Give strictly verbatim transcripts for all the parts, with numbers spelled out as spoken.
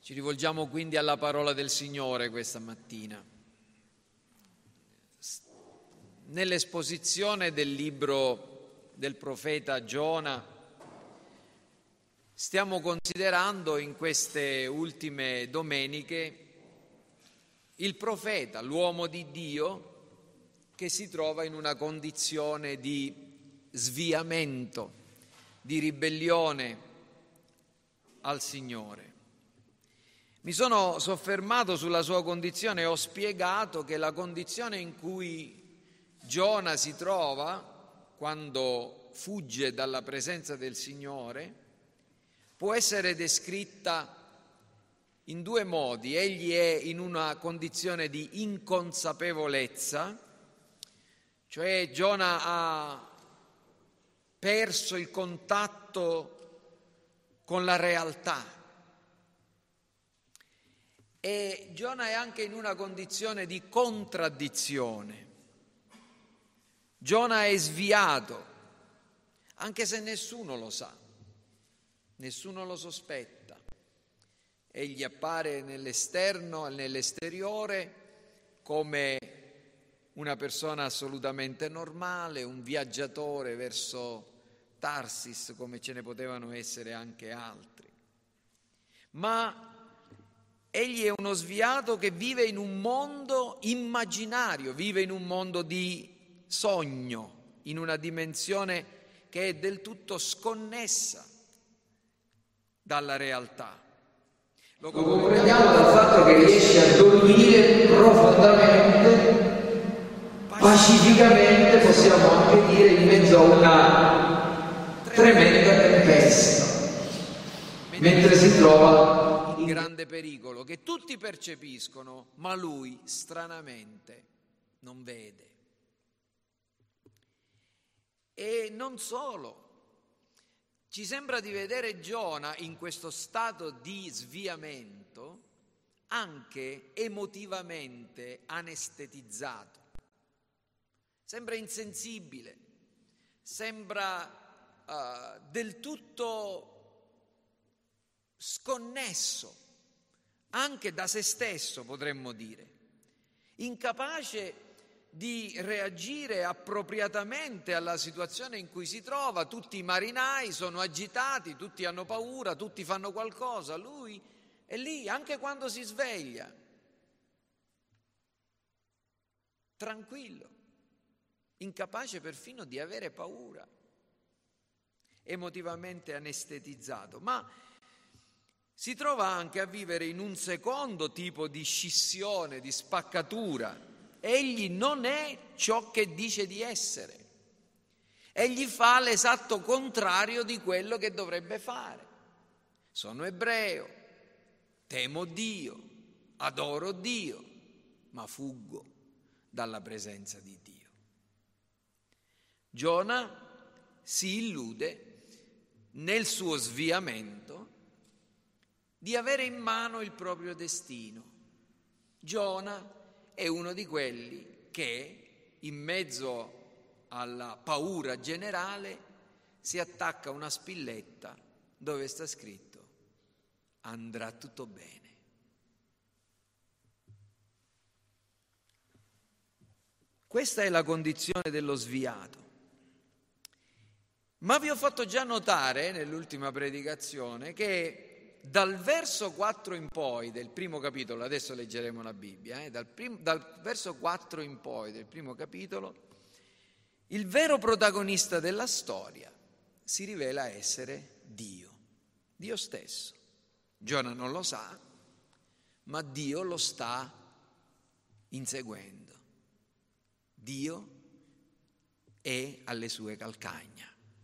Ci rivolgiamo quindi alla parola del Signore questa mattina. Nell'esposizione del libro del profeta Giona stiamo considerando in queste ultime domeniche il profeta, l'uomo di Dio, che si trova in una condizione di sviamento, di ribellione al Signore. Mi sono soffermato sulla sua condizione e ho spiegato che la condizione in cui Giona si trova quando fugge dalla presenza del Signore può essere descritta in due modi. Egli è in una condizione di inconsapevolezza, cioè Giona ha perso il contatto con la realtà. E Giona è anche in una condizione di contraddizione. Giona è sviato, anche se nessuno lo sa, nessuno lo sospetta. Egli appare nell'esterno e nell'esteriore come una persona assolutamente normale, un viaggiatore verso Tarsis, come ce ne potevano essere anche altri. Ma egli è uno sviato che vive in un mondo immaginario, vive in un mondo di sogno, in una dimensione che è del tutto sconnessa dalla realtà. Lo comprendiamo dal fatto che riesce a dormire profondamente, pacificamente, possiamo anche dire, in mezzo a una tremenda tempesta, mentre si trova in grande pericolo che tutti percepiscono, ma lui stranamente non vede. E non solo, ci sembra di vedere Giona in questo stato di sviamento anche emotivamente anestetizzato. Sembra insensibile, sembra uh, del tutto sconnesso, anche da se stesso potremmo dire, incapace di reagire appropriatamente alla situazione in cui si trova. Tutti i marinai sono agitati, tutti hanno paura, tutti fanno qualcosa, lui è lì anche quando si sveglia, tranquillo, incapace perfino di avere paura, emotivamente anestetizzato. Ma si trova anche a vivere in un secondo tipo di scissione, di spaccatura. Egli non è ciò che dice di essere. Egli fa l'esatto contrario di quello che dovrebbe fare. Sono ebreo, temo Dio, adoro Dio, ma fuggo dalla presenza di Dio. Giona si illude nel suo sviamento di avere in mano il proprio destino. Giona è uno di quelli che, in mezzo alla paura generale, si attacca a una spilletta dove sta scritto: andrà tutto bene. Questa è la condizione dello sviato. Ma vi ho fatto già notare nell'ultima predicazione che dal verso quattro in poi del primo capitolo, adesso leggeremo la Bibbia, eh, dal, prim, dal verso quattro in poi del primo capitolo, il vero protagonista della storia si rivela essere Dio, Dio stesso. Giona non lo sa, ma Dio lo sta inseguendo. Dio è alle sue calcagna.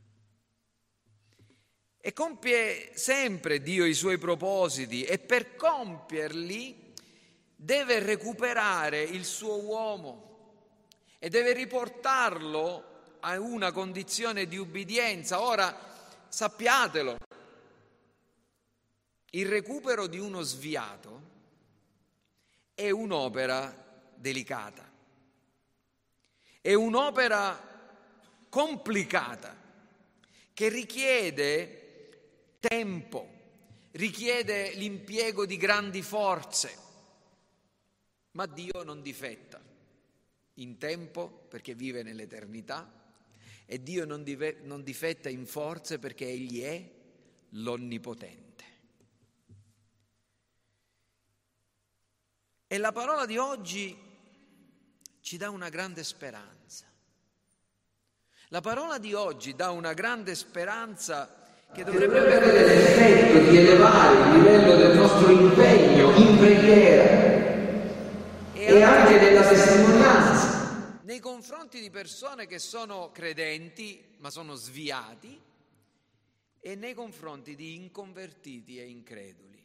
E compie sempre Dio i suoi propositi e per compierli deve recuperare il suo uomo e deve riportarlo a una condizione di ubbidienza. Ora, sappiatelo, il recupero di uno sviato è un'opera delicata, è un'opera complicata che richiede tempo, richiede l'impiego di grandi forze, ma Dio non difetta in tempo perché vive nell'eternità e Dio non, dive, non difetta in forze perché Egli è l'Onnipotente. E la parola di oggi ci dà una grande speranza. La parola di oggi dà una grande speranza che dovrebbe avere l'effetto di elevare il livello del nostro impegno in preghiera e anche della testimonianza nei confronti di persone che sono credenti ma sono sviati e nei confronti di inconvertiti e increduli.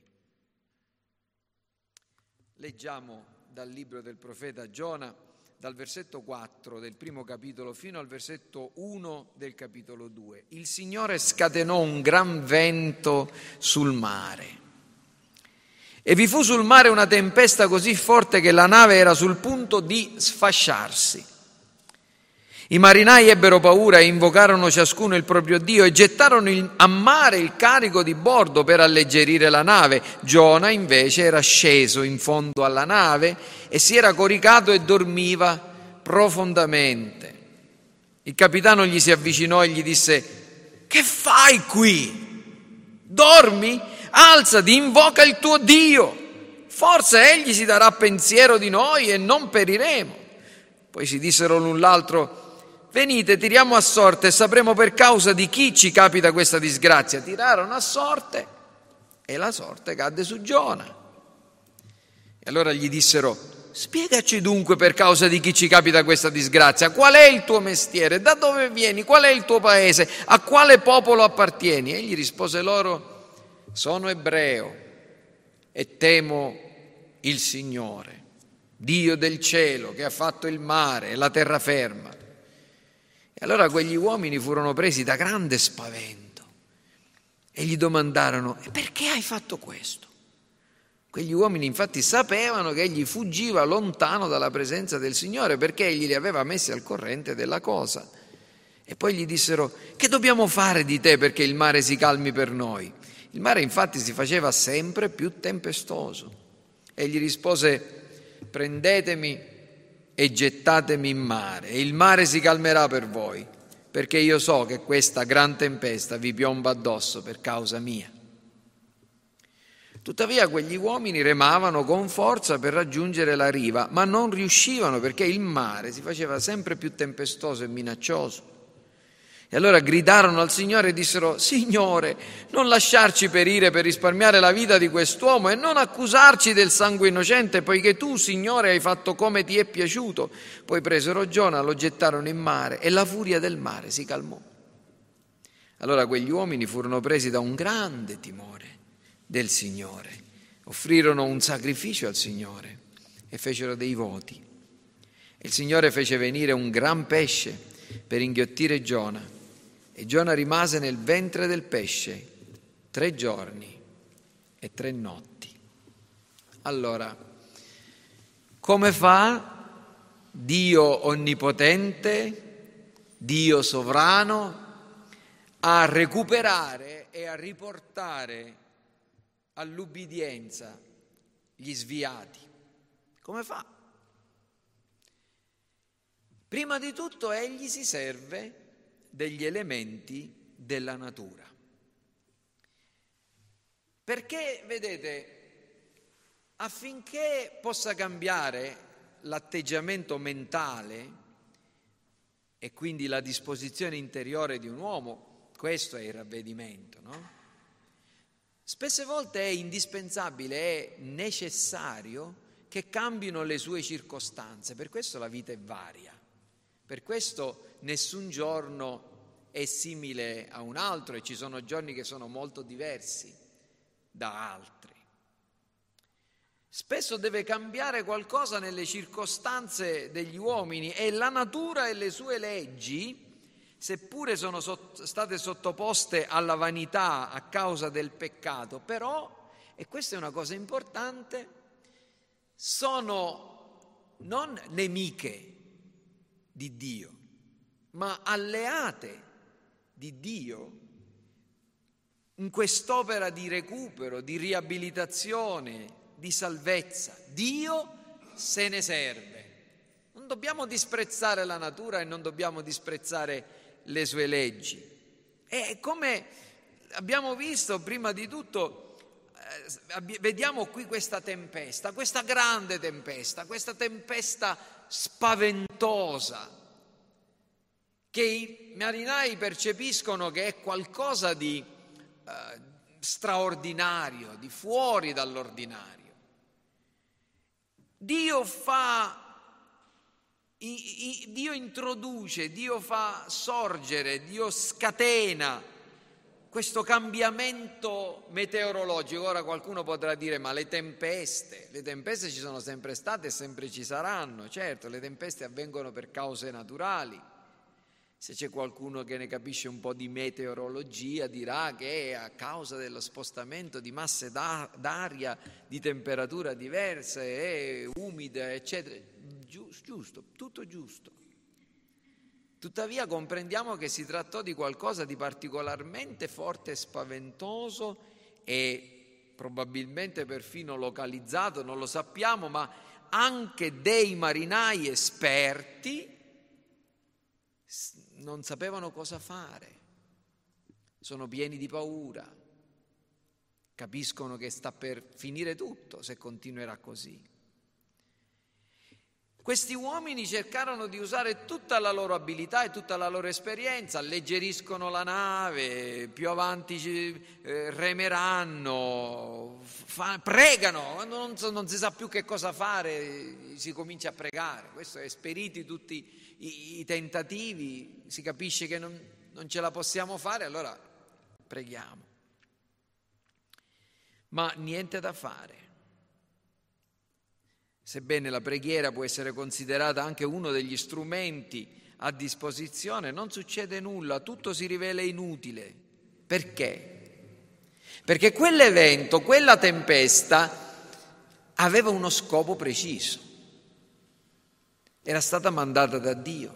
Leggiamo dal libro del profeta Giona, dal versetto quattro del primo capitolo fino al versetto uno del capitolo due. Il Signore scatenò un gran vento sul mare e vi fu sul mare una tempesta così forte che la nave era sul punto di sfasciarsi. I marinai ebbero paura e invocarono ciascuno il proprio Dio e gettarono a mare il carico di bordo per alleggerire la nave. Giona invece era sceso in fondo alla nave e si era coricato e dormiva profondamente. Il capitano gli si avvicinò e gli disse: «Che fai qui? Dormi? Alzati, invoca il tuo Dio. Forse egli si darà pensiero di noi e non periremo». Poi si dissero l'un l'altro: «Venite, tiriamo a sorte e sapremo per causa di chi ci capita questa disgrazia». Tirarono a sorte e la sorte cadde su Giona. E allora gli dissero: «Spiegaci dunque per causa di chi ci capita questa disgrazia. Qual è il tuo mestiere? Da dove vieni? Qual è il tuo paese? A quale popolo appartieni?» Egli rispose loro: «Sono ebreo e temo il Signore, Dio del cielo, che ha fatto il mare e la terraferma». E allora quegli uomini furono presi da grande spavento e gli domandarono: «E perché hai fatto questo?» Quegli uomini infatti sapevano che egli fuggiva lontano dalla presenza del Signore perché egli li aveva messi al corrente della cosa. E poi gli dissero: «Che dobbiamo fare di te perché il mare si calmi per noi?» Il mare infatti si faceva sempre più tempestoso. Egli rispose: «Prendetemi e gettatemi in mare, e il mare si calmerà per voi, perché io so che questa gran tempesta vi piomba addosso per causa mia». Tuttavia quegli uomini remavano con forza per raggiungere la riva, ma non riuscivano perché il mare si faceva sempre più tempestoso e minaccioso. E allora gridarono al Signore e dissero: «Signore, non lasciarci perire per risparmiare la vita di quest'uomo e non accusarci del sangue innocente, poiché tu, Signore, hai fatto come ti è piaciuto». Poi presero Giona, lo gettarono in mare e la furia del mare si calmò. Allora quegli uomini furono presi da un grande timore del Signore, offrirono un sacrificio al Signore e fecero dei voti. E il Signore fece venire un gran pesce per inghiottire Giona. E Giona rimase nel ventre del pesce tre giorni e tre notti. Allora, come fa Dio onnipotente, Dio sovrano, a recuperare e a riportare all'ubbidienza gli sviati? Come fa? Prima di tutto egli si serve degli elementi della natura. Perché, vedete, affinché possa cambiare l'atteggiamento mentale e quindi la disposizione interiore di un uomo, questo è il ravvedimento, no? Spesse volte è indispensabile, è necessario che cambino le sue circostanze, per questo la vita è varia. Per questo nessun giorno è simile a un altro e ci sono giorni che sono molto diversi da altri. Spesso deve cambiare qualcosa nelle circostanze degli uomini e la natura e le sue leggi, seppure sono state sottoposte alla vanità a causa del peccato, però, e questa è una cosa importante, sono non nemiche di Dio, ma alleate di Dio in quest'opera di recupero, di riabilitazione, di salvezza. Dio se ne serve. Non dobbiamo disprezzare la natura e non dobbiamo disprezzare le sue leggi. E come abbiamo visto, prima di tutto, eh, vediamo qui questa tempesta, questa grande tempesta, questa tempesta spaventosa, che i marinai percepiscono che è qualcosa di eh, straordinario, di fuori dall'ordinario. Dio fa, i, i, Dio introduce, Dio fa sorgere, Dio scatena questo cambiamento meteorologico. Ora qualcuno potrà dire: ma le tempeste, le tempeste ci sono sempre state e sempre ci saranno. Certo, le tempeste avvengono per cause naturali. Se c'è qualcuno che ne capisce un po' di meteorologia dirà che è a causa dello spostamento di masse d'aria di temperatura diverse e umide, eccetera. Giusto, tutto giusto. Tuttavia comprendiamo che si trattò di qualcosa di particolarmente forte e spaventoso e probabilmente perfino localizzato, non lo sappiamo, ma anche dei marinai esperti non sapevano cosa fare, sono pieni di paura, capiscono che sta per finire tutto se continuerà così. Questi uomini cercarono di usare tutta la loro abilità e tutta la loro esperienza, alleggeriscono la nave, più avanti eh, remeranno, fa, pregano, quando non, non si sa più che cosa fare si comincia a pregare. Questo è esperiti tutti i, i tentativi, si capisce che non, non ce la possiamo fare, allora preghiamo. Ma niente da fare. Sebbene la preghiera può essere considerata anche uno degli strumenti a disposizione, non succede nulla, tutto si rivela inutile. Perché? Perché quell'evento, quella tempesta, aveva uno scopo preciso. Era stata mandata da Dio.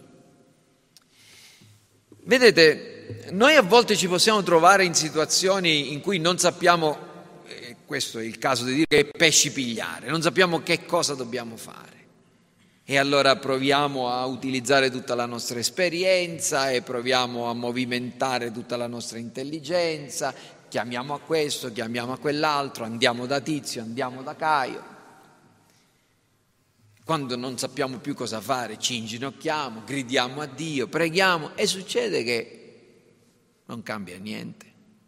Vedete, noi a volte ci possiamo trovare in situazioni in cui non sappiamo, questo è il caso di dire, che pesci pigliare, non sappiamo che cosa dobbiamo fare. E allora proviamo a utilizzare tutta la nostra esperienza e proviamo a movimentare tutta la nostra intelligenza, chiamiamo a questo, chiamiamo a quell'altro, andiamo da Tizio, andiamo da Caio. Quando non sappiamo più cosa fare, ci inginocchiamo, gridiamo a Dio, preghiamo e succede che non cambia niente.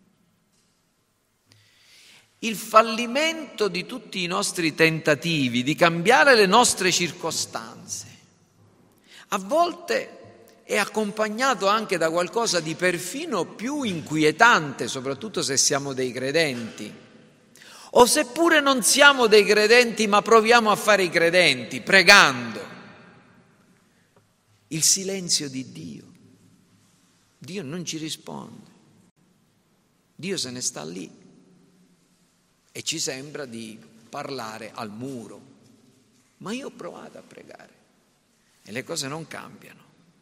Il fallimento di tutti i nostri tentativi di cambiare le nostre circostanze a volte è accompagnato anche da qualcosa di perfino più inquietante, soprattutto se siamo dei credenti, o seppure non siamo dei credenti ma proviamo a fare i credenti pregando. Il silenzio di Dio. Dio non ci risponde. Dio se ne sta lì. E ci sembra di parlare al muro. Ma io ho provato a pregare e le cose non cambiano.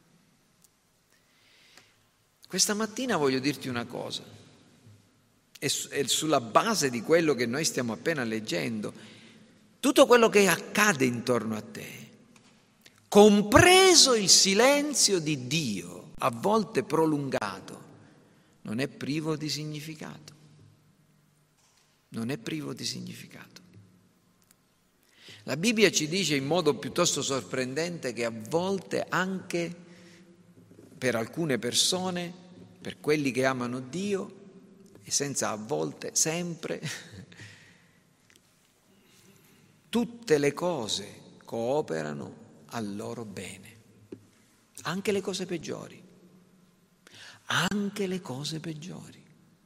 Questa mattina voglio dirti una cosa, e sulla base di quello che noi stiamo appena leggendo, tutto quello che accade intorno a te, compreso il silenzio di Dio, a volte prolungato, non è privo di significato. Non è privo di significato. La Bibbia ci dice in modo piuttosto sorprendente che a volte anche per alcune persone, per quelli che amano Dio, e senza a volte, sempre, tutte le cose cooperano al loro bene, anche le cose peggiori, anche le cose peggiori.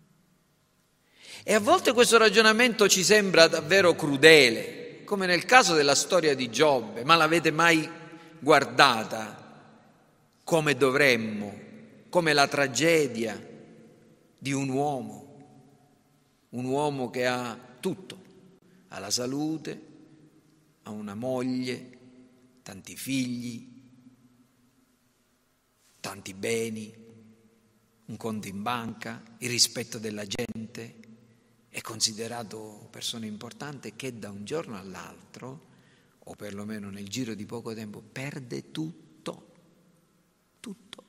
E a volte questo ragionamento ci sembra davvero crudele, come nel caso della storia di Giobbe. Ma l'avete mai guardata come dovremmo, come la tragedia di un uomo, un uomo che ha tutto, ha la salute, ha una moglie, tanti figli, tanti beni, un conto in banca, il rispetto della gente, gente, è considerato persona importante, che da un giorno all'altro, o perlomeno nel giro di poco tempo, perde tutto, tutto.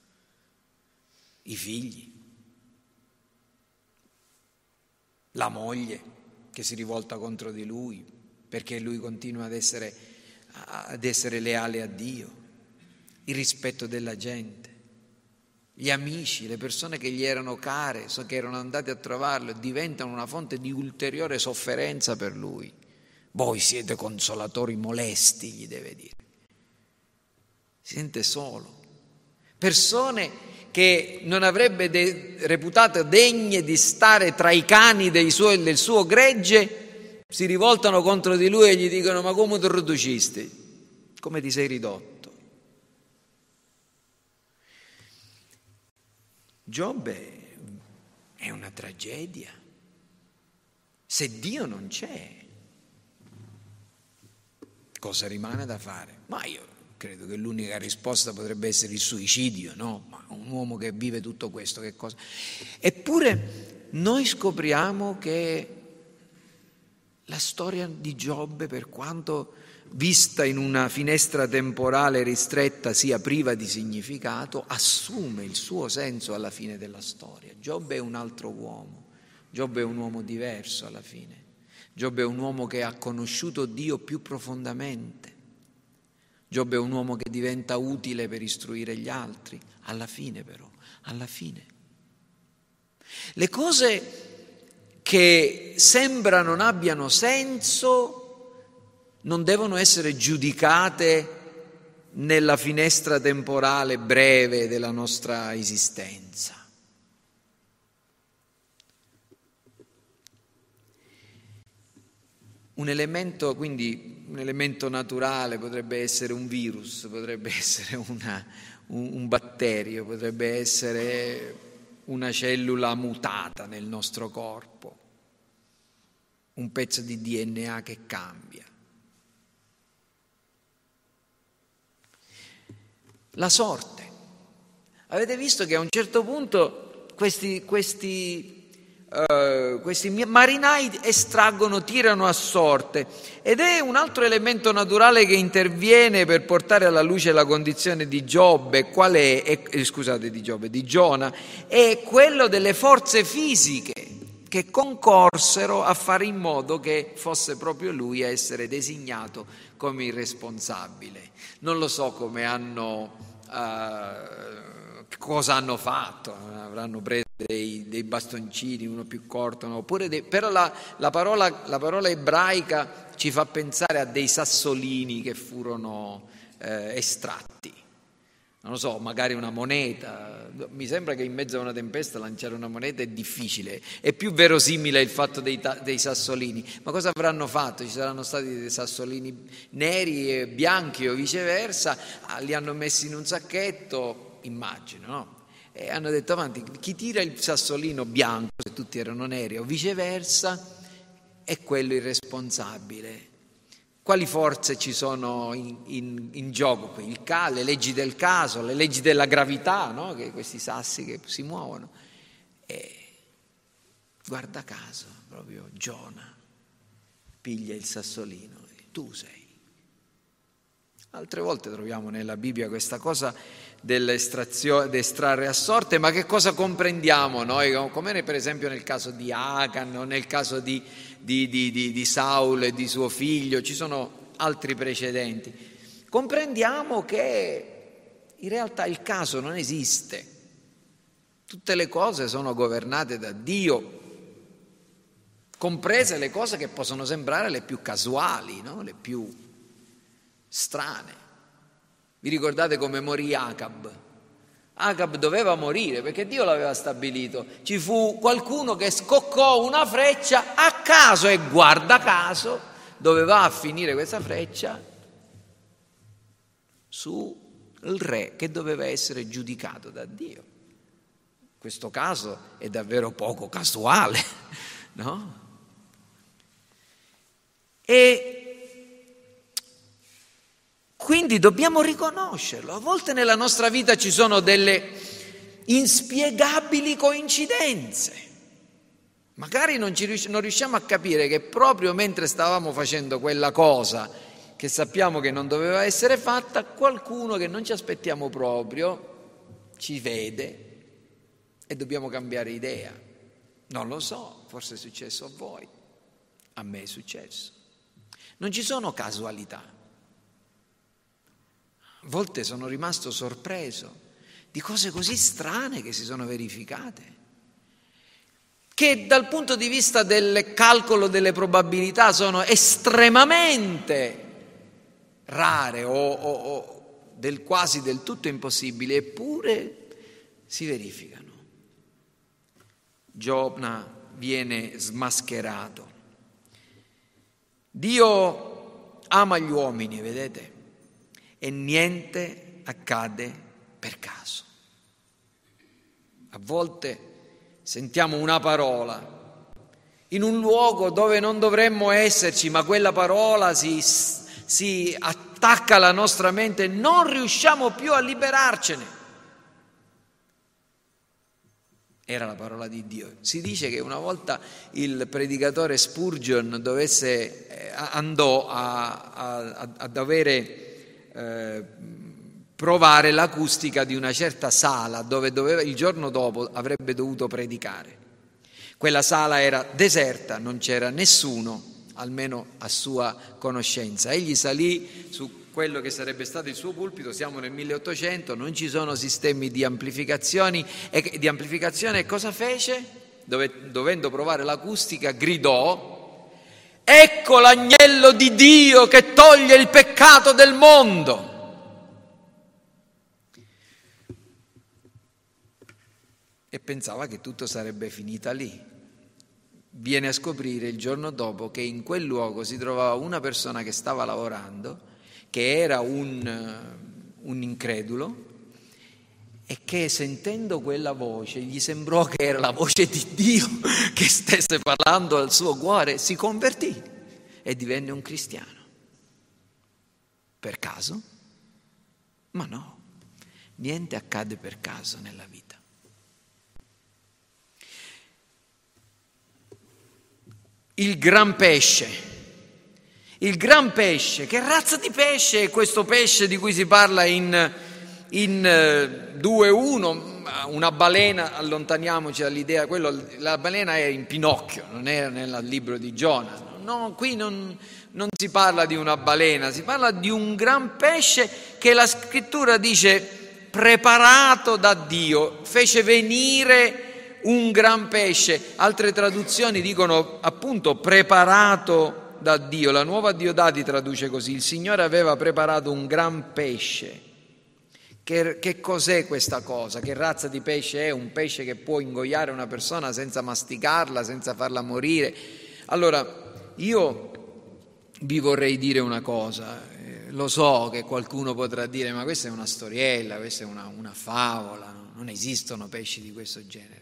I figli, la moglie che si rivolta contro di lui perché lui continua ad essere, ad essere leale a Dio, il rispetto della gente, gli amici, le persone che gli erano care, che erano andate a trovarlo, diventano una fonte di ulteriore sofferenza per lui. Voi siete consolatori molesti, gli deve dire. Si sente solo. Persone che non avrebbe de- reputato degne di stare tra i cani dei suoi, del suo gregge, si rivoltano contro di lui e gli dicono: ma come ti riducisti? Come ti sei ridotto? Giobbe è una tragedia. Se Dio non c'è, cosa rimane da fare? Ma io credo che l'unica risposta potrebbe essere il suicidio, no? Ma un uomo che vive tutto questo, che cosa? Eppure noi scopriamo che la storia di Giobbe, per quanto vista in una finestra temporale ristretta sia priva di significato, assume il suo senso alla fine della storia. Giobbe è un altro uomo, Giobbe è un uomo diverso alla fine. Giobbe è un uomo che ha conosciuto Dio più profondamente. Giobbe è un uomo che diventa utile per istruire gli altri, alla fine però, alla fine. Le cose che sembra non abbiano senso non devono essere giudicate nella finestra temporale breve della nostra esistenza. Un elemento, quindi, un elemento naturale potrebbe essere un virus, potrebbe essere una, un, un batterio, potrebbe essere una cellula mutata nel nostro corpo, un pezzo di D N A che cambia. La sorte. Avete visto che a un certo punto questi, questi Uh, questi marinai estraggono, tirano a sorte, ed è un altro elemento naturale che interviene per portare alla luce la condizione di Giobbe. Qual è? è eh, scusate, di Giobbe, di Giona, è quello delle forze fisiche che concorsero a fare in modo che fosse proprio lui a essere designato come il responsabile. Non lo so come hanno uh, cosa hanno fatto, avranno preso Dei, dei bastoncini, uno più corto, no? Oppure dei, però la, la, parola, la parola ebraica ci fa pensare a dei sassolini che furono eh, estratti. Non lo so, magari una moneta. Mi sembra che in mezzo a una tempesta lanciare una moneta è difficile. È più verosimile il fatto dei, dei sassolini. Ma cosa avranno fatto? Ci saranno stati dei sassolini neri e bianchi o viceversa, li hanno messi in un sacchetto, immagino, no? E hanno detto avanti, chi tira il sassolino bianco, se tutti erano neri o viceversa, è quello il responsabile. Quali forze ci sono in, in, in gioco? Il ca, le leggi del caso, le leggi della gravità, no? Che questi sassi che si muovono. E guarda caso, proprio Giona piglia il sassolino e tu sei. Altre volte troviamo nella Bibbia questa cosa dell'estrazione, d'estrarre a sorte, ma che cosa comprendiamo noi? Come per esempio nel caso di Achan o nel caso di, di, di, di, di Saul e di suo figlio, ci sono altri precedenti. Comprendiamo che in realtà il caso non esiste, tutte le cose sono governate da Dio, comprese le cose che possono sembrare le più casuali, no? Le più strane. Vi ricordate come morì Acab? Acab doveva morire perché Dio l'aveva stabilito. Ci fu qualcuno che scoccò una freccia a caso e guarda caso dove va a finire questa freccia? Sul re che doveva essere giudicato da Dio. Questo caso è davvero poco casuale, no? E quindi dobbiamo riconoscerlo. A volte nella nostra vita ci sono delle inspiegabili coincidenze. Magari non, ci rius- non riusciamo a capire che proprio mentre stavamo facendo quella cosa che sappiamo che non doveva essere fatta, qualcuno che non ci aspettiamo proprio ci vede e dobbiamo cambiare idea. Non lo so, forse è successo a voi, a me è successo. Non ci sono casualità. A volte sono rimasto sorpreso di cose così strane che si sono verificate, che dal punto di vista del calcolo delle probabilità sono estremamente rare o, o, o del quasi del tutto impossibili, eppure si verificano. Giona viene smascherato. Dio ama gli uomini, vedete? E niente accade per caso. A volte sentiamo una parola in un luogo dove non dovremmo esserci, ma quella parola si, si attacca alla nostra mente e non riusciamo più a liberarcene. Era la parola di Dio. Si dice che una volta il predicatore Spurgeon dovesse, eh, andò a, a, ad avere eh, provare l'acustica di una certa sala dove doveva, il giorno dopo avrebbe dovuto predicare. Quella sala era deserta, non c'era nessuno, almeno a sua conoscenza. Egli salì su quello che sarebbe stato il suo pulpito, siamo nel milleottocento, non ci sono sistemi di amplificazioni e di amplificazione, e cosa fece? Dove, dovendo provare l'acustica, gridò: ecco l'agnello di Dio che toglie il peccato del mondo. E pensava che tutto sarebbe finita lì. Viene a scoprire il giorno dopo che in quel luogo si trovava una persona che stava lavorando, che era un, un incredulo, e che sentendo quella voce gli sembrò che era la voce di Dio che stesse parlando al suo cuore, si convertì e divenne un cristiano. Per caso? Ma no, niente accade per caso nella vita. Il gran pesce. Il gran pesce, che razza di pesce è questo pesce di cui si parla in, in due uno? Una balena, allontaniamoci dall'idea, quello, la balena è in Pinocchio, non era nel libro di Giona. No, qui non, non si parla di una balena, si parla di un gran pesce che la scrittura dice preparato da Dio, fece venire un gran pesce. Altre traduzioni dicono appunto preparato da Dio. La Nuova Diodati traduce così: il Signore aveva preparato un gran pesce. Che, che cos'è questa cosa? Che razza di pesce è? Un pesce che può ingoiare una persona senza masticarla, senza farla morire? Allora, io vi vorrei dire una cosa. Eh, lo so che qualcuno potrà dire: ma questa è una storiella, questa è una, una favola, non esistono pesci di questo genere.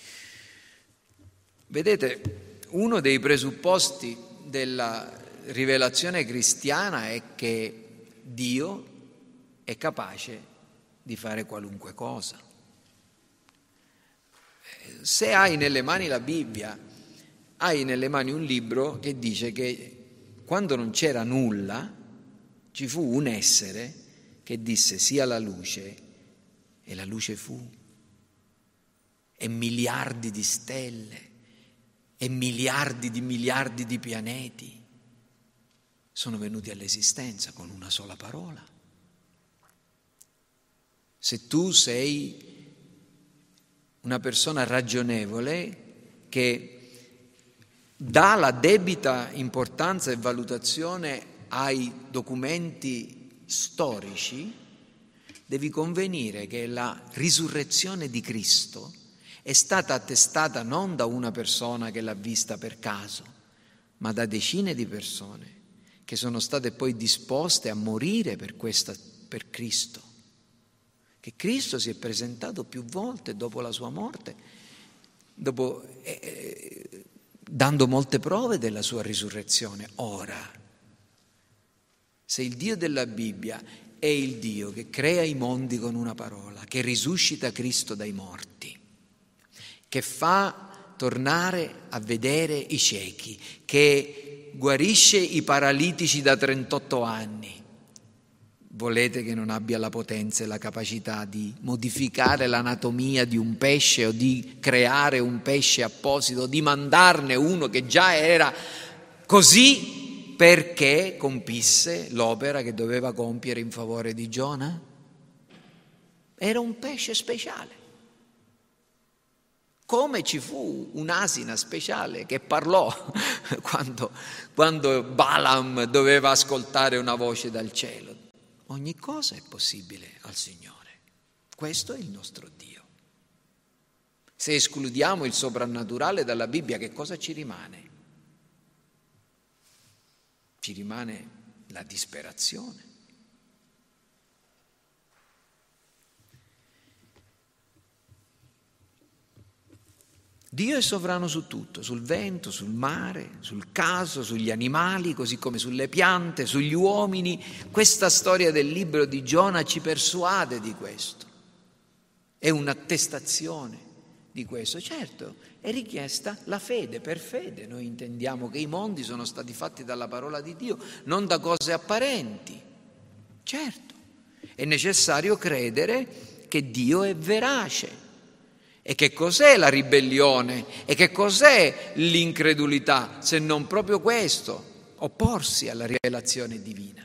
Vedete, uno dei presupposti della rivelazione cristiana è che Dio è capace di fare qualunque cosa. Se hai nelle mani la Bibbia, hai nelle mani un libro che dice che quando non c'era nulla ci fu un essere che disse sia la luce, e la luce fu, e miliardi di stelle e miliardi di miliardi di pianeti sono venuti all'esistenza con una sola parola. Se tu sei una persona ragionevole che dà la debita importanza e valutazione ai documenti storici, devi convenire che la risurrezione di Cristo è stata attestata non da una persona che l'ha vista per caso, ma da decine di persone che sono state poi disposte a morire per, questa, per Cristo. Che Cristo si è presentato più volte dopo la sua morte, dopo, eh, dando molte prove della sua risurrezione. Ora, se il Dio della Bibbia è il Dio che crea i mondi con una parola, che risuscita Cristo dai morti, che fa tornare a vedere i ciechi, che guarisce i paralitici da trentotto anni. Volete che non abbia la potenza e la capacità di modificare l'anatomia di un pesce o di creare un pesce apposito, di mandarne uno che già era così perché compisse l'opera che doveva compiere in favore di Giona? Era un pesce speciale. Come ci fu un'asina speciale che parlò quando, quando Balaam doveva ascoltare una voce dal cielo. Ogni cosa è possibile al Signore. Questo è il nostro Dio. Se escludiamo il soprannaturale dalla Bibbia, che cosa ci rimane? Ci rimane la disperazione. Dio è sovrano su tutto, sul vento, sul mare, sul caso, sugli animali, così come sulle piante, sugli uomini. Questa storia del libro di Giona ci persuade di questo. È un'attestazione di questo. Certo, è richiesta la fede. Per fede noi intendiamo che i mondi sono stati fatti dalla parola di Dio, non da cose apparenti. Certo, è necessario credere che Dio è verace. E che cos'è la ribellione? E che cos'è l'incredulità? Se non proprio questo, opporsi alla rivelazione divina.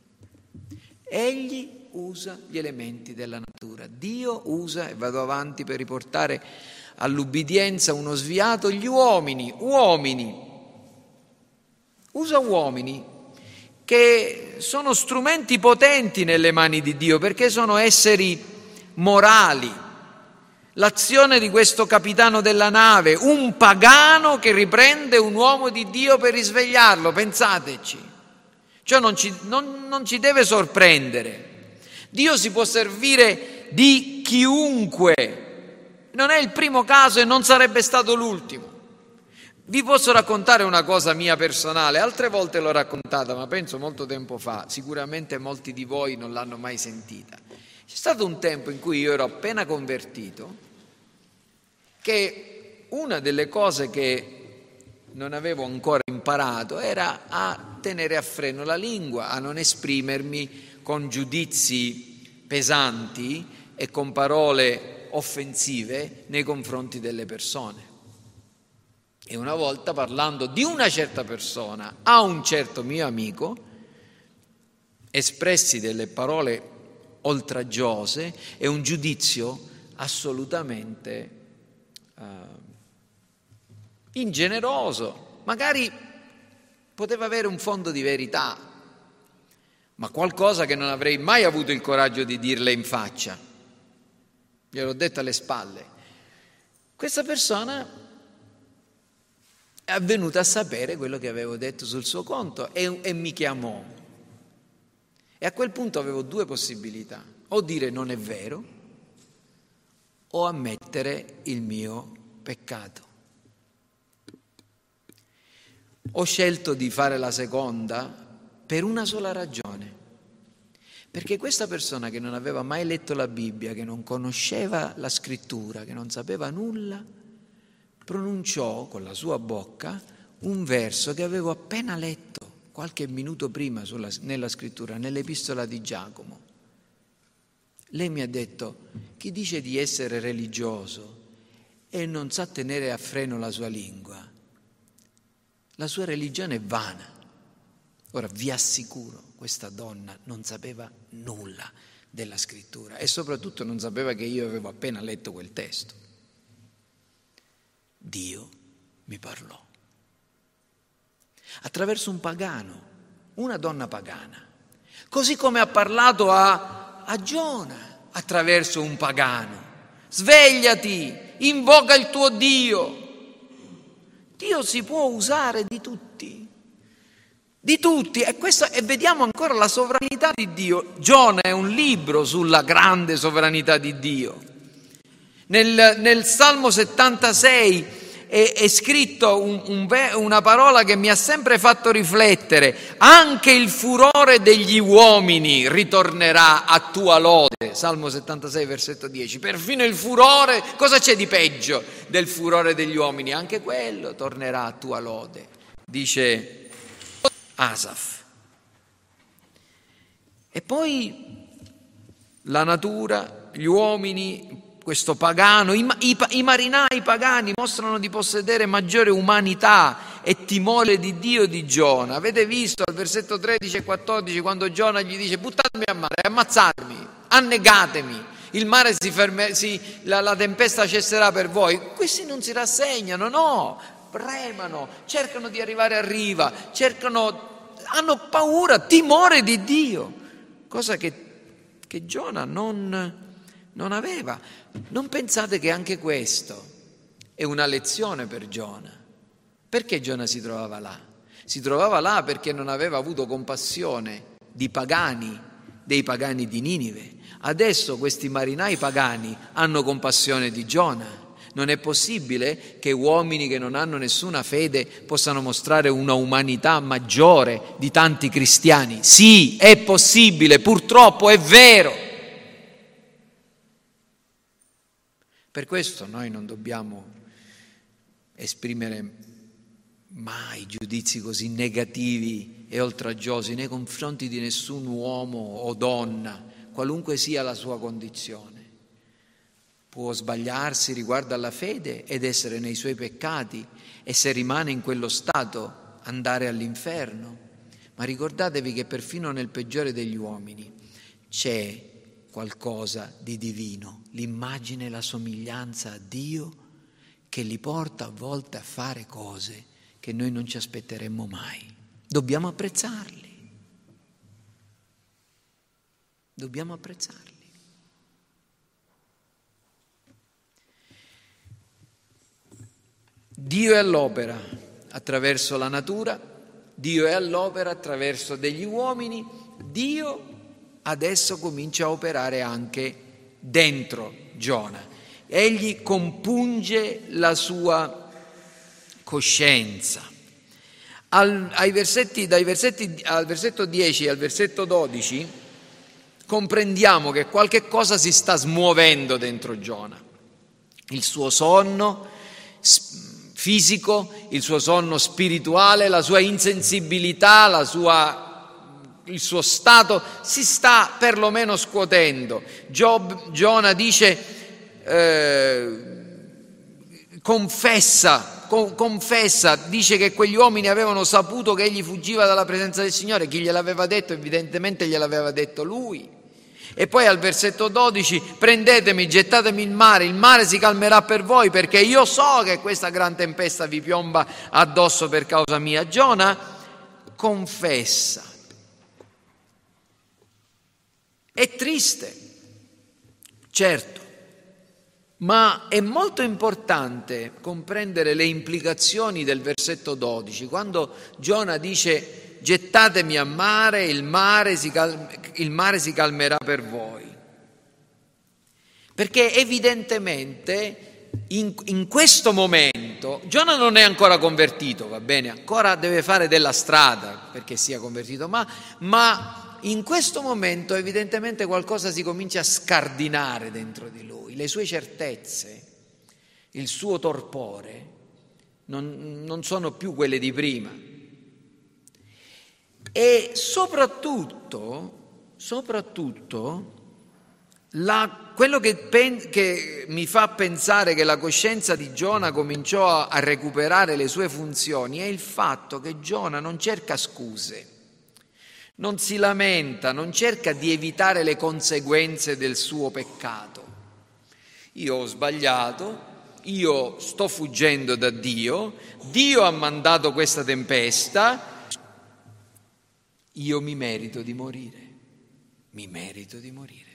Egli usa gli elementi della natura. Dio usa, e vado avanti per riportare all'ubbidienza uno sviato, gli uomini, uomini. Usa uomini che sono strumenti potenti nelle mani di Dio, perché sono esseri morali. L'azione di questo capitano della nave, un pagano che riprende un uomo di Dio per risvegliarlo, pensateci. Ciò non ci, non, non ci deve sorprendere. Dio si può servire di chiunque. Non è il primo caso e non sarebbe stato l'ultimo. Vi posso raccontare una cosa mia personale, altre volte l'ho raccontata, ma penso molto tempo fa, sicuramente molti di voi non l'hanno mai sentita. C'è stato un tempo in cui io ero appena convertito, che una delle cose che non avevo ancora imparato era a tenere a freno la lingua, a non esprimermi con giudizi pesanti e con parole offensive nei confronti delle persone. E una volta, parlando di una certa persona a un certo mio amico, espressi delle parole oltraggiose e un giudizio assolutamente uh, ingeneroso. Magari poteva avere un fondo di verità, ma qualcosa che non avrei mai avuto il coraggio di dirle in faccia. Gliel'ho detto alle spalle. Questa persona è venuta a sapere quello che avevo detto sul suo conto e, e mi chiamò. E a quel punto avevo due possibilità, o dire non è vero, o ammettere il mio peccato. Ho scelto di fare la seconda per una sola ragione, perché questa persona che non aveva mai letto la Bibbia, che non conosceva la scrittura, che non sapeva nulla, pronunciò con la sua bocca un verso che avevo appena letto qualche minuto prima sulla, nella scrittura, nell'epistola di Giacomo. Lei mi ha detto: chi dice di essere religioso e non sa tenere a freno la sua lingua, la sua religione è vana. Ora vi assicuro, questa donna non sapeva nulla della scrittura e soprattutto non sapeva che io avevo appena letto quel testo. Dio mi parlò attraverso un pagano, una donna pagana, così come ha parlato a, a Giona attraverso un pagano. Svegliati, invoca il tuo Dio. Dio si può usare di tutti, di tutti, e, questo, e vediamo ancora la sovranità di Dio. Giona è un libro sulla grande sovranità di Dio. Nel, nel Salmo settantasei è, è scritto un, un, una parola che mi ha sempre fatto riflettere: anche il furore degli uomini ritornerà a tua lode. Salmo settantasei, versetto dieci. Perfino il furore, cosa c'è di peggio del furore degli uomini? Anche quello tornerà a tua lode, dice Asaf. E poi la natura, gli uomini, questo pagano, i, i, i marinai pagani mostrano di possedere maggiore umanità e timore di Dio di Giona. Avete visto al versetto tredici e quattordici quando Giona gli dice: buttatemi a mare, ammazzatemi, annegatemi, il mare si fermerà, si, la, la tempesta cesserà per voi. Questi non si rassegnano, no, premano, cercano di arrivare a riva, cercano, hanno paura, timore di Dio, cosa che, che Giona non, non aveva. Non pensate che anche questo è una lezione per Giona? Perché Giona si trovava là? Si trovava là perché non aveva avuto compassione di pagani, dei pagani di Ninive. Adesso questi marinai pagani hanno compassione di Giona. Non è possibile che uomini che non hanno nessuna fede possano mostrare una umanità maggiore di tanti cristiani. Sì, è possibile, purtroppo è vero. Per questo noi non dobbiamo esprimere mai giudizi così negativi e oltraggiosi nei confronti di nessun uomo o donna, qualunque sia la sua condizione. Può sbagliarsi riguardo alla fede ed essere nei suoi peccati, e se rimane in quello stato andare all'inferno. Ma ricordatevi che perfino nel peggiore degli uomini c'è qualcosa di divino, l'immagine e la somiglianza a Dio che li porta a volte a fare cose che noi non ci aspetteremmo mai. Dobbiamo apprezzarli. Dobbiamo apprezzarli. Dio è all'opera attraverso la natura, Dio è all'opera attraverso degli uomini, Dio adesso comincia a operare anche dentro Giona. Egli compunge la sua coscienza. Al, ai versetti, dai versetti, al versetto dieci al versetto dodici comprendiamo che qualche cosa si sta smuovendo dentro Giona. Il suo sonno fisico, il suo sonno spirituale, la sua insensibilità, la sua il suo stato si sta perlomeno scuotendo. Giоб, Giona dice, eh, confessa, con, confessa, dice che quegli uomini avevano saputo che egli fuggiva dalla presenza del Signore. Chi gliel'aveva detto? Evidentemente gliel'aveva detto lui. E poi al versetto dodici: prendetemi, gettatemi in mare, il mare si calmerà per voi, perché io so che questa gran tempesta vi piomba addosso per causa mia. Giona confessa. È triste, certo, ma è molto importante comprendere le implicazioni del versetto dodici, quando Giona dice: gettatemi a mare, il mare si, cal- il mare si calmerà per voi. Perché evidentemente in, in questo momento Giona non è ancora convertito, va bene, ancora deve fare della strada perché sia convertito, ma... ma in questo momento evidentemente qualcosa si comincia a scardinare dentro di lui, le sue certezze, il suo torpore non, non sono più quelle di prima. E soprattutto, soprattutto la, quello che, pen, che mi fa pensare che la coscienza di Giona cominciò a, a recuperare le sue funzioni è il fatto che Giona non cerca scuse. Non si lamenta, non cerca di evitare le conseguenze del suo peccato. Io ho sbagliato, io sto fuggendo da Dio, Dio ha mandato questa tempesta, io mi merito di morire, mi merito di morire.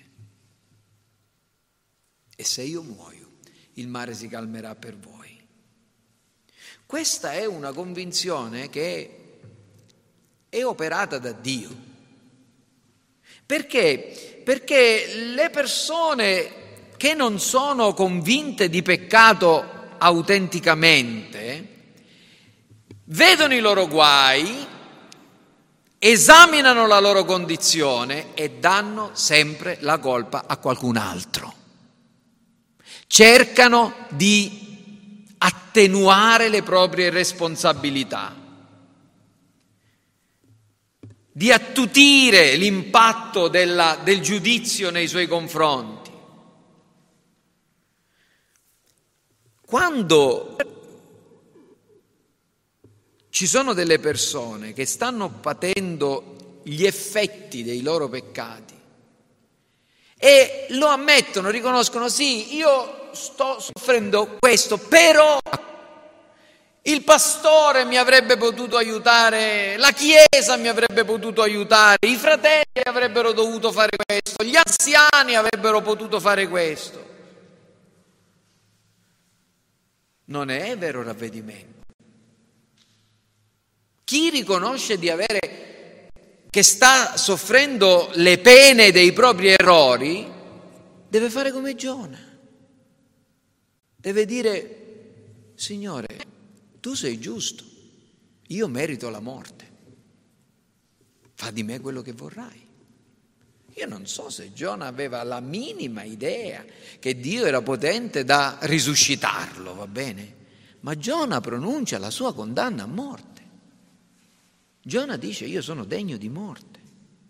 E se io muoio, il mare si calmerà per voi. Questa è una convinzione che è operata da Dio. Perché? Perché le persone che non sono convinte di peccato autenticamente, vedono i loro guai, esaminano la loro condizione e danno sempre la colpa a qualcun altro. Cercano di attenuare le proprie responsabilità, di attutire l'impatto della, del giudizio nei suoi confronti. Quando ci sono delle persone che stanno patendo gli effetti dei loro peccati e lo ammettono, riconoscono, sì, io sto soffrendo questo, però il pastore mi avrebbe potuto aiutare, la chiesa mi avrebbe potuto aiutare, i fratelli avrebbero dovuto fare questo, gli anziani avrebbero potuto fare questo. Non è vero ravvedimento. Chi riconosce di avere, che sta soffrendo le pene dei propri errori, deve fare come Giona. Deve dire: Signore, tu sei giusto, io merito la morte, fa di me quello che vorrai. Io non so se Giona aveva la minima idea che Dio era potente da risuscitarlo, va bene? Ma Giona pronuncia la sua condanna a morte. Giona dice: io sono degno di morte.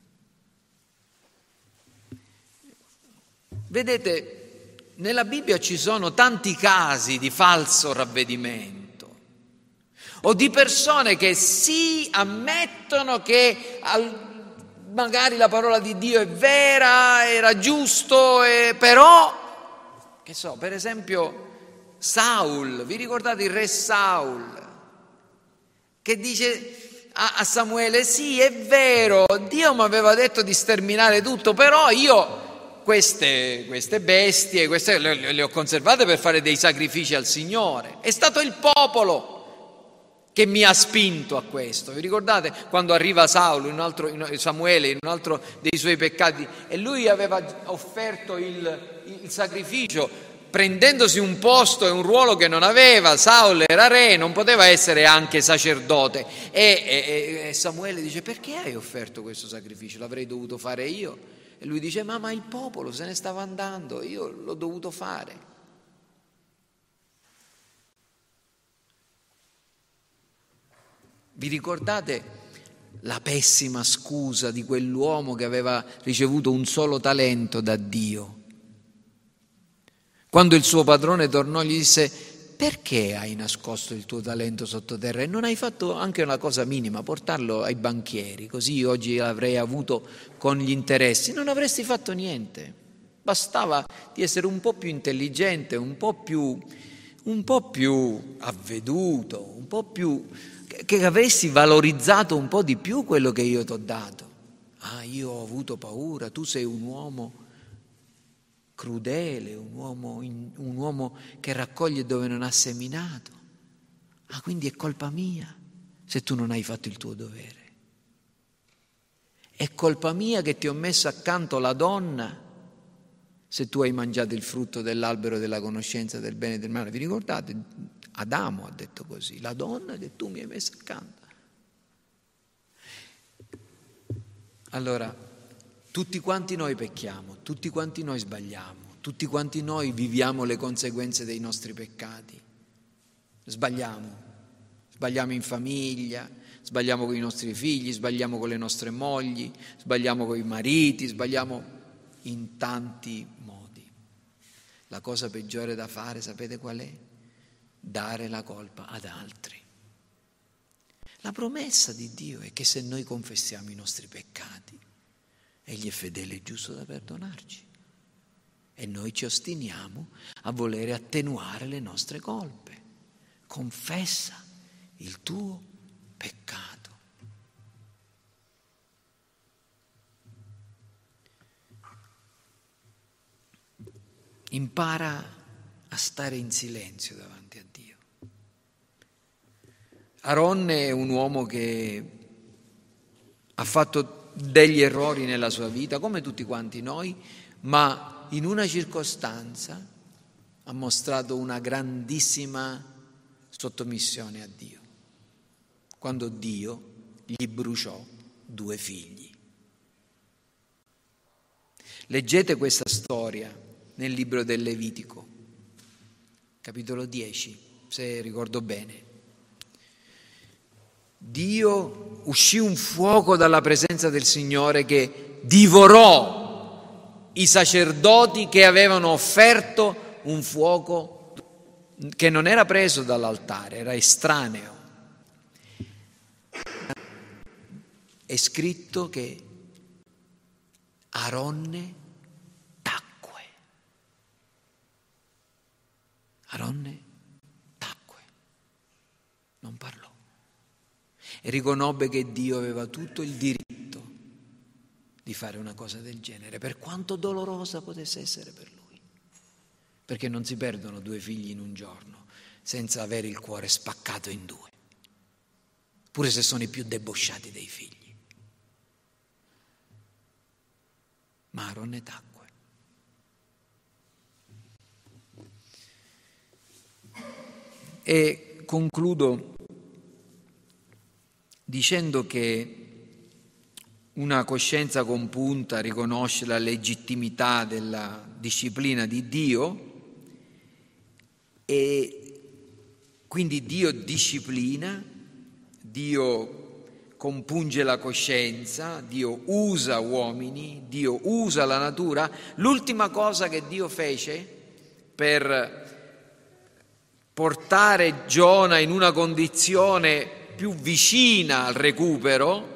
Vedete, nella Bibbia ci sono tanti casi di falso ravvedimento o di persone che sì, ammettono che al, magari la parola di Dio è vera, era giusto, e però, che so, per esempio Saul, vi ricordate il re Saul, che dice a Samuele: sì, è vero, Dio mi aveva detto di sterminare tutto, però io queste, queste bestie queste, le, le ho conservate per fare dei sacrifici al Signore. È stato il popolo che mi ha spinto a questo. Vi ricordate quando arriva Saulo, in un altro, in Samuele, in un altro dei suoi peccati, e lui aveva offerto il, il sacrificio prendendosi un posto e un ruolo che non aveva. Saul era re, non poteva essere anche sacerdote, e, e, e Samuele dice: perché hai offerto questo sacrificio? L'avrei dovuto fare io. E lui dice: ma, ma il popolo se ne stava andando, io l'ho dovuto fare. Vi ricordate la pessima scusa di quell'uomo che aveva ricevuto un solo talento da Dio? Quando il suo padrone tornò gli disse: perché hai nascosto il tuo talento sottoterra e non hai fatto anche una cosa minima, portarlo ai banchieri, così io oggi l'avrei avuto con gli interessi? Non avresti fatto niente, bastava di essere un po' più intelligente, un po' più, un po' più avveduto, un po' più, che avresti valorizzato un po' di più quello che io ti ho dato. Ah, io ho avuto paura, tu sei un uomo crudele, un uomo, un uomo che raccoglie dove non ha seminato. Ah, quindi è colpa mia se tu non hai fatto il tuo dovere. È colpa mia che ti ho messo accanto la donna se tu hai mangiato il frutto dell'albero della conoscenza del bene e del male. Vi ricordate? Adamo ha detto così: la donna che tu mi hai messo accanto. Allora, tutti quanti noi pecchiamo, tutti quanti noi sbagliamo, tutti quanti noi viviamo le conseguenze dei nostri peccati. Sbagliamo, sbagliamo in famiglia, sbagliamo con i nostri figli, sbagliamo con le nostre mogli, sbagliamo con i mariti, sbagliamo in tanti modi. La cosa peggiore da fare, sapete qual è? Dare la colpa ad altri. La promessa di Dio è che se noi confessiamo i nostri peccati, Egli è fedele e giusto da perdonarci. E noi ci ostiniamo a volere attenuare le nostre colpe. Confessa il tuo peccato. Impara a stare in silenzio davanti a Dio. Aronne è un uomo che ha fatto degli errori nella sua vita, come tutti quanti noi, ma in una circostanza ha mostrato una grandissima sottomissione a Dio, quando Dio gli bruciò due figli. Leggete questa storia nel libro del Levitico, capitolo dieci, se ricordo bene. Dio uscì un fuoco dalla presenza del Signore che divorò i sacerdoti che avevano offerto un fuoco che non era preso dall'altare, era estraneo. È scritto che Aronne tacque. Aronne tacque, non parlò. E riconobbe che Dio aveva tutto il diritto di fare una cosa del genere, per quanto dolorosa potesse essere per lui. Perché non si perdono due figli in un giorno senza avere il cuore spaccato in due, pure se sono i più debosciati dei figli. Ma Aronne tacque. E concludo dicendo che una coscienza compunta riconosce la legittimità della disciplina di Dio e quindi Dio disciplina, Dio compunge la coscienza, Dio usa uomini, Dio usa la natura. L'ultima cosa che Dio fece per portare Giona in una condizione più vicina al recupero,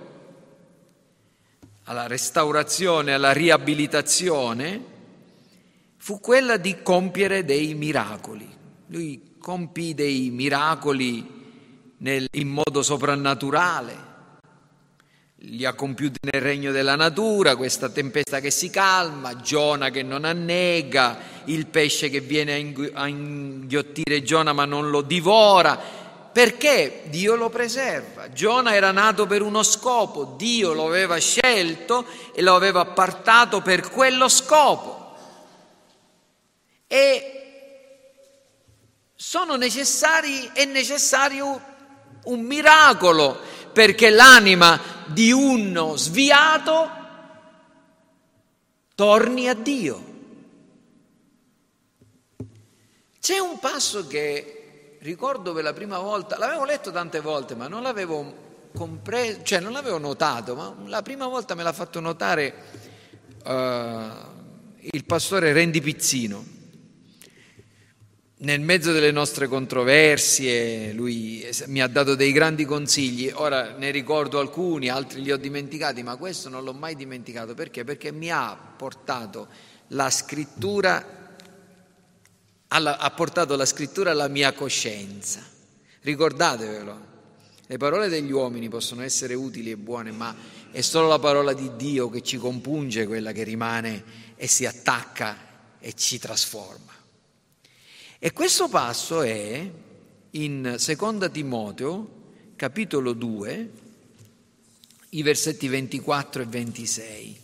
alla restaurazione, alla riabilitazione, fu quella di compiere dei miracoli. Lui compì dei miracoli nel, in modo soprannaturale, li ha compiuti nel regno della natura, questa tempesta che si calma, Giona che non annega, il pesce che viene a inghiottire Giona ma non lo divora. Perché Dio lo preserva. Giona era nato per uno scopo, Dio lo aveva scelto e lo aveva appartato per quello scopo. E sono necessari, è necessario un miracolo perché l'anima di uno sviato torni a Dio. C'è un passo che ricordo per la prima volta, l'avevo letto tante volte, ma non l'avevo compreso, cioè non l'avevo notato, ma la prima volta me l'ha fatto notare uh, il pastore Randy Pizzino. Nel mezzo delle nostre controversie, lui mi ha dato dei grandi consigli, ora ne ricordo alcuni, altri li ho dimenticati, ma questo non l'ho mai dimenticato. Perché? Perché mi ha portato la scrittura ha portato la scrittura alla mia coscienza. Ricordatevelo, le parole degli uomini possono essere utili e buone, ma è solo la parola di Dio che ci compunge, quella che rimane e si attacca e ci trasforma. E questo passo è in seconda Timoteo, capitolo due, i versetti ventiquattro e ventisei.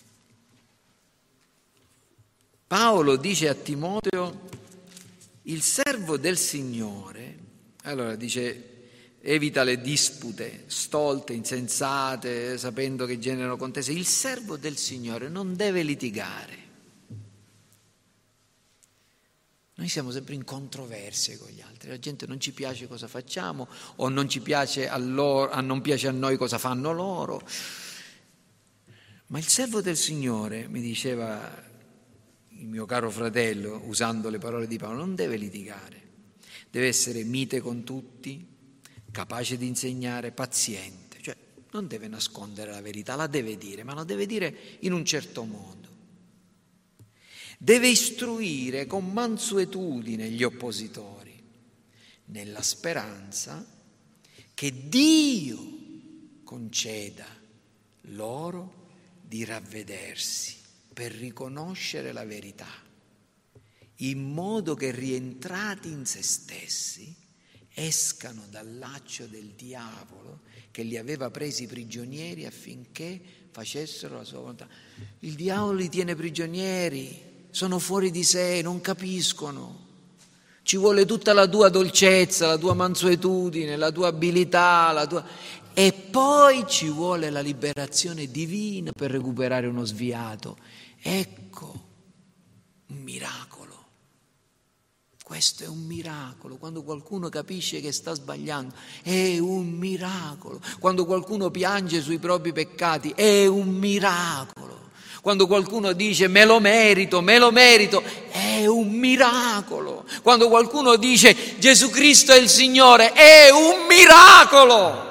Paolo dice a Timoteo: il servo del Signore, allora dice, evita le dispute stolte, insensate, sapendo che generano contese. Il servo del Signore non deve litigare. Noi siamo sempre in controversie con gli altri, la gente non ci piace cosa facciamo o non ci piace a loro, non piace a noi cosa fanno loro. Ma il servo del Signore, mi diceva il mio caro fratello, usando le parole di Paolo, non deve litigare, deve essere mite con tutti, capace di insegnare, paziente, cioè non deve nascondere la verità, la deve dire, ma la deve dire in un certo modo. Deve istruire con mansuetudine gli oppositori, nella speranza che Dio conceda loro di ravvedersi per riconoscere la verità, in modo che rientrati in se stessi escano dal laccio del diavolo che li aveva presi prigionieri affinché facessero la sua volontà. Il diavolo li tiene prigionieri, sono fuori di sé, non capiscono, ci vuole tutta la tua dolcezza, la tua mansuetudine, la tua abilità, la tua... e poi ci vuole la liberazione divina per recuperare uno sviato. Ecco, un miracolo. Questo è un miracolo. Quando qualcuno capisce che sta sbagliando, è un miracolo. Quando qualcuno piange sui propri peccati, è un miracolo. Quando qualcuno dice me lo merito, me lo merito, è un miracolo. Quando qualcuno dice Gesù Cristo è il Signore, è un miracolo.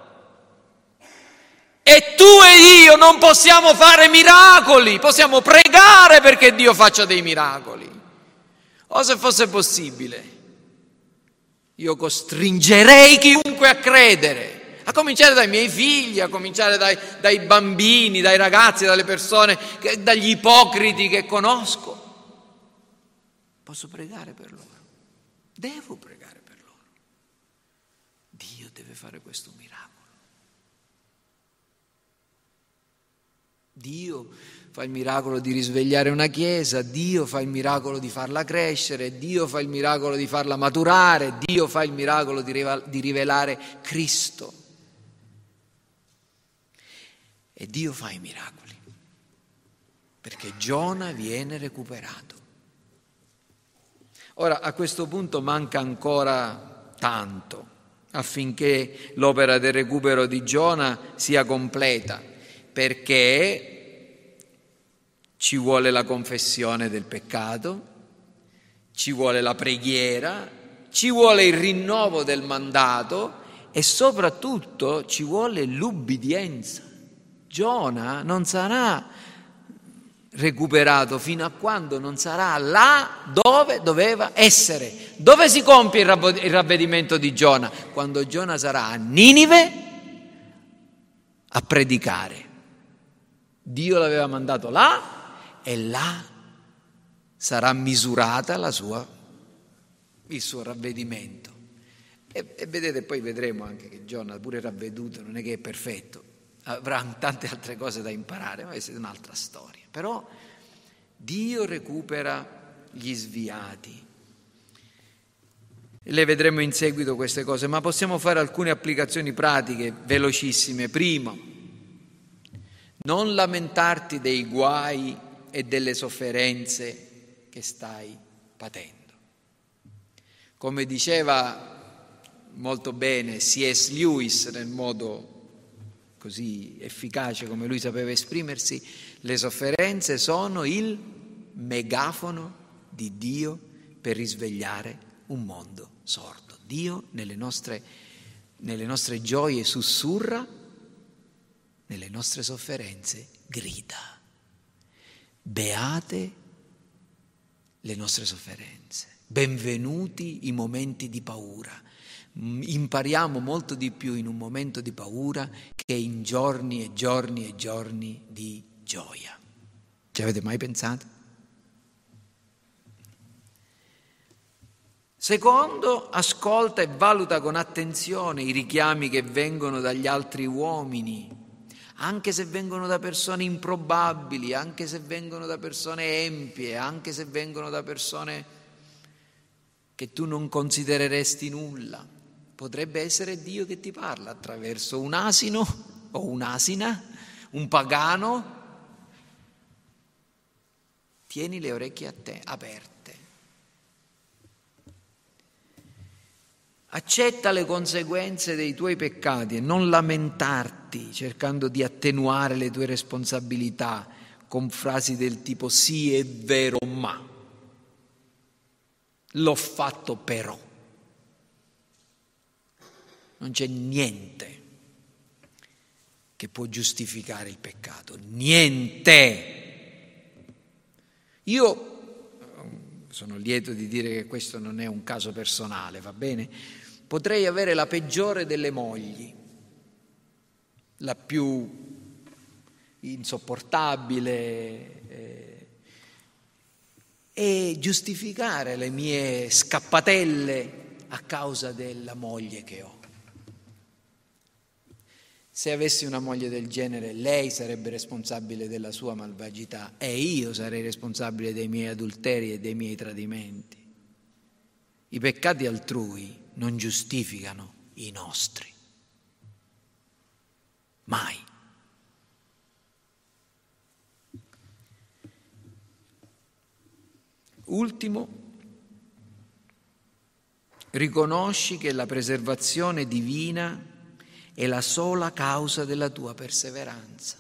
E tu e io non possiamo fare miracoli, possiamo pregare perché Dio faccia dei miracoli. O se fosse possibile, io costringerei chiunque a credere, a cominciare dai miei figli, a cominciare dai, dai bambini, dai ragazzi, dalle persone, che, dagli ipocriti che conosco. Posso pregare per loro, devo pregare per loro. Dio deve fare questo miracolo. Dio fa il miracolo di risvegliare una chiesa, Dio fa il miracolo di farla crescere, Dio fa il miracolo di farla maturare, Dio fa il miracolo di rivelare Cristo. E Dio fa i miracoli, perché Giona viene recuperato. Ora, a questo punto manca ancora tanto affinché l'opera del recupero di Giona sia completa, perché ci vuole la confessione del peccato, ci vuole la preghiera, ci vuole il rinnovo del mandato e soprattutto ci vuole l'ubbidienza. Giona non sarà recuperato fino a quando non sarà là dove doveva essere. Dove si compie il ravvedimento di Giona? Quando Giona sarà a Ninive a predicare. Dio l'aveva mandato là e là sarà misurata la sua, il suo ravvedimento. E, e vedete, poi vedremo anche che Giona, pure ravveduto, non è che è perfetto, avrà tante altre cose da imparare, ma questa è un'altra storia. Però Dio recupera gli sviati. Le vedremo in seguito queste cose, ma possiamo fare alcune applicazioni pratiche velocissime. Primo, non lamentarti dei guai e delle sofferenze che stai patendo. Come diceva molto bene C S Lewis, nel modo così efficace come lui sapeva esprimersi, le sofferenze sono il megafono di Dio per risvegliare un mondo sordo. Dio nelle nostre, nelle nostre gioie sussurra, nelle nostre sofferenze grida. Beate le nostre sofferenze, benvenuti i momenti di paura. Impariamo molto di più in un momento di paura che in giorni e giorni e giorni di gioia. Ci avete mai pensato? Secondo, ascolta e valuta con attenzione i richiami che vengono dagli altri uomini, anche se vengono da persone improbabili, anche se vengono da persone empie, anche se vengono da persone che tu non considereresti nulla. Potrebbe essere Dio che ti parla attraverso un asino o un'asina, un pagano. Tieni le orecchie a te aperte. Accetta le conseguenze dei tuoi peccati e non lamentarti cercando di attenuare le tue responsabilità con frasi del tipo sì è vero ma l'ho fatto però. Non c'è niente che può giustificare il peccato, niente. Io sono lieto di dire che questo non è un caso personale, va bene? Potrei avere la peggiore delle mogli, la più insopportabile, eh, e giustificare le mie scappatelle a causa della moglie che ho. Se avessi una moglie del genere, lei sarebbe responsabile della sua malvagità e io sarei responsabile dei miei adulteri e dei miei tradimenti. I peccati altrui non giustificano i nostri. Mai. Ultimo, riconosci che la preservazione divina è la sola causa della tua perseveranza.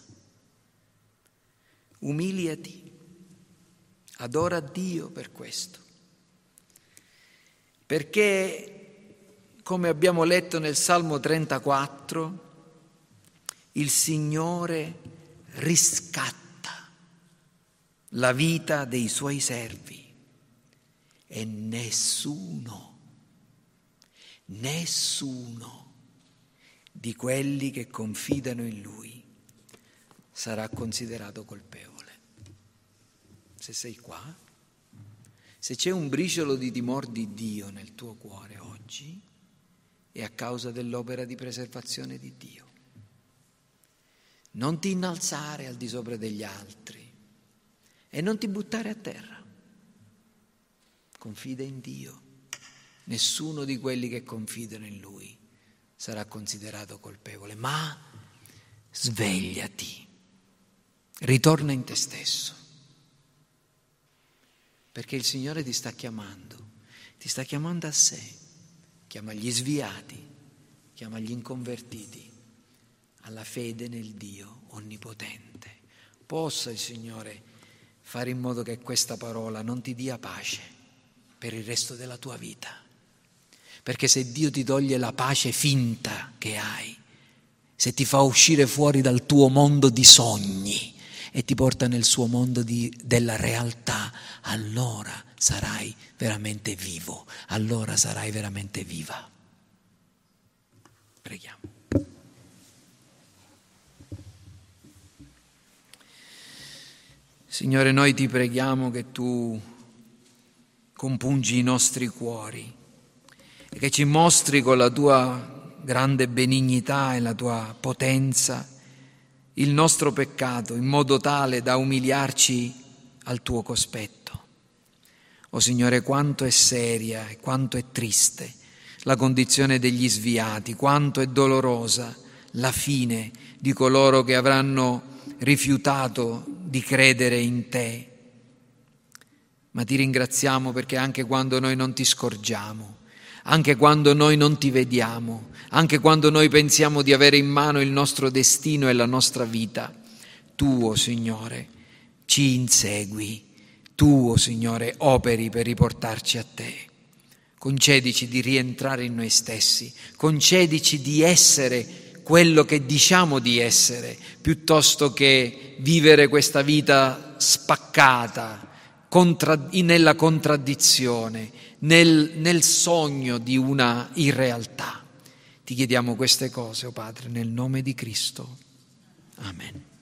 Umiliati, adora Dio per questo. Perché, come abbiamo letto nel Salmo trentaquattro, il Signore riscatta la vita dei suoi servi e nessuno, nessuno di quelli che confidano in Lui sarà considerato colpevole. Se sei qua, se c'è un briciolo di timore di Dio nel tuo cuore oggi, è a causa dell'opera di preservazione di Dio. Non ti innalzare al di sopra degli altri e non ti buttare a terra. Confida in Dio. Nessuno di quelli che confidano in Lui sarà considerato colpevole, ma svegliati, ritorna in te stesso, perché il Signore ti sta chiamando, ti sta chiamando a sé, chiama gli sviati, chiama gli inconvertiti alla fede nel Dio onnipotente. Possa il Signore fare in modo che questa parola non ti dia pace per il resto della tua vita, perché se Dio ti toglie la pace finta che hai, se ti fa uscire fuori dal tuo mondo di sogni e ti porta nel suo mondo di, della realtà, allora sarai veramente vivo, allora sarai veramente viva. Preghiamo. Signore, noi ti preghiamo che tu compungi i nostri cuori e che ci mostri con la tua grande benignità e la tua potenza il nostro peccato in modo tale da umiliarci al tuo cospetto. O Signore, quanto è seria e quanto è triste la condizione degli sviati, quanto è dolorosa la fine di coloro che avranno rifiutato di credere in te. Ma ti ringraziamo perché anche quando noi non ti scorgiamo, anche quando noi non ti vediamo, anche quando noi pensiamo di avere in mano il nostro destino e la nostra vita, tu, oh Signore, ci insegui, tu, oh Signore, operi per riportarci a te. Concedici di rientrare in noi stessi, concedici di essere quello che diciamo di essere, piuttosto che vivere questa vita spaccata, contra- nella contraddizione, nel, nel sogno di una irrealtà. Ti chiediamo queste cose, o oh Padre, nel nome di Cristo. Amen.